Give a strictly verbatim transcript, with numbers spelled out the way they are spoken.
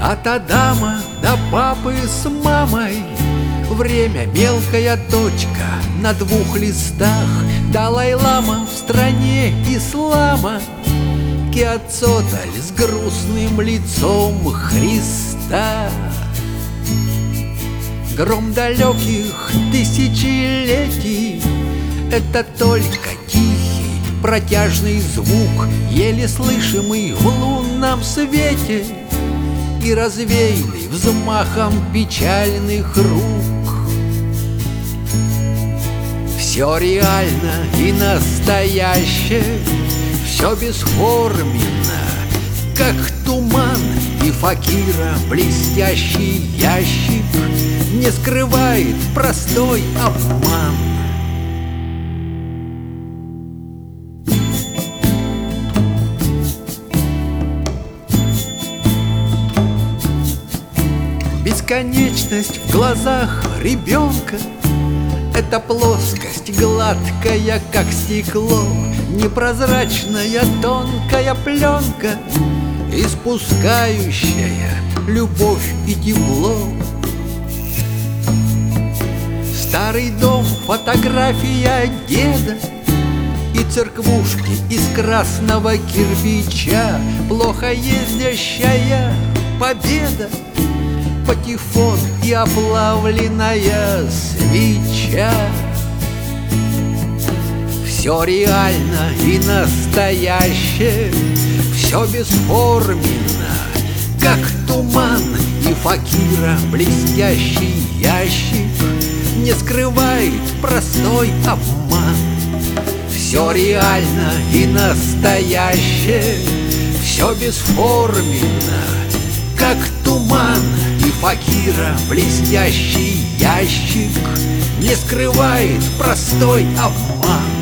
От Адама до папы с мамой время мелкая точка на двух листах. Далай-лама в стране ислама, Кеоцотль с грустным лицом Христа. Гром далеких тысячелетий — это только тихий протяжный звук, еле слышимый в лунном свете и развеянный взмахом печальных рук. Все реально и настоящее, все бесформенно, как туман, и факира блестящий ящик не скрывает простой обман. Бесконечность в глазах ребенка — это плоскость гладкая, как стекло, непрозрачная тонкая пленка, испускающая любовь и тепло. Старый дом, фотография деда и церквушки из красного кирпича, плохо ездящая победа, патефон и оплавленная свеча. Все реально и настоящее, все бесформенно, как туман, и факира блестящий ящик не скрывает простой обман. Все реально и настоящее, все бесформенно, как туман, и факира блестящий ящик не скрывает простой обман.